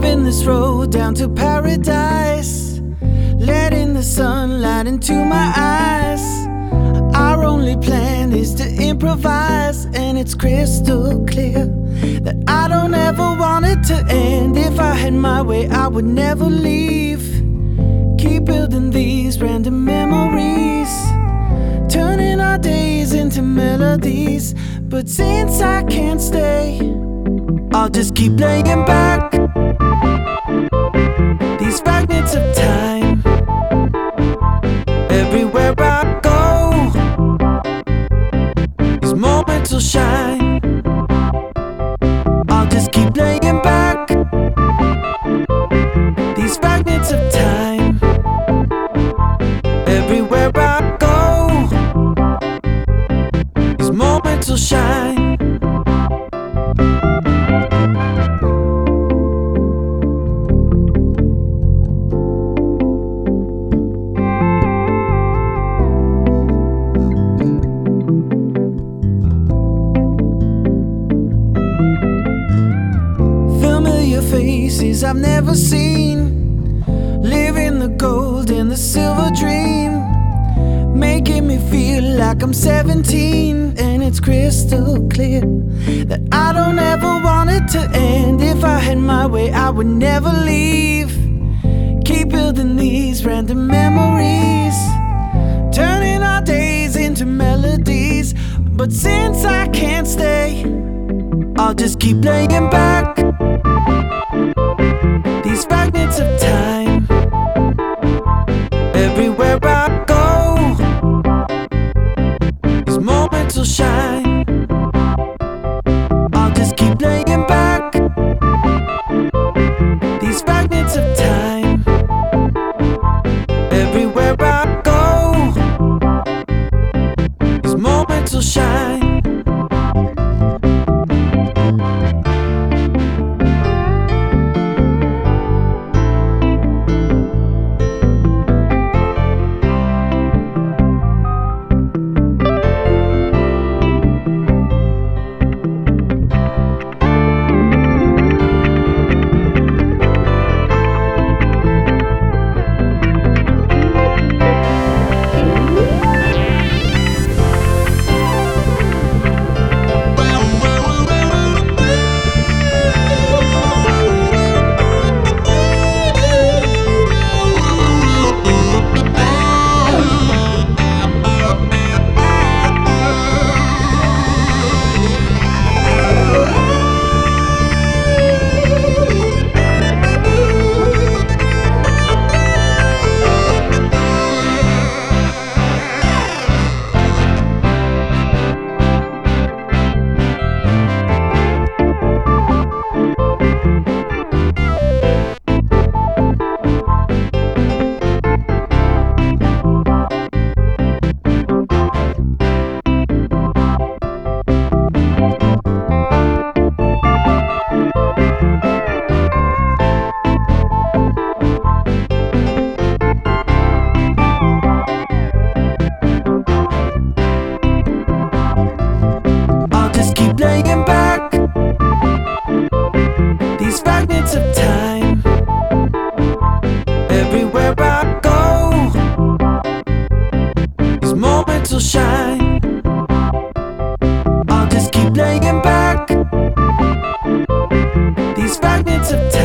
Driving this road down to paradise, letting the sunlight into my eyes. Our only plan is to improvise, and it's crystal clear that I don't ever want it to end. If I had my way, I would never leave. Keep building these random memories, turning our days into melodies. But since I can't stay, I'll just keep laying back these fragments of time. Everywhere I go, these moments will shine. I'll just keep laying back these fragments of time. Everywhere I go, these moments will shine. Faces I've never seen, living the gold and the silver dream, making me feel like I'm 17. And it's crystal clear that I don't ever want it to end. If I had my way, I would never leave. Keep building these random memories, turning our days into melodies. But since I can't stay, I'll just keep laying back these fragments of time. Everywhere I go, these moments will shine. I'll just keep laying back these fragments of time. Everywhere I go, these moments will shine. Laying back these fragments of time. Everywhere I go, these moments will shine. I'll just keep laying back these fragments of time.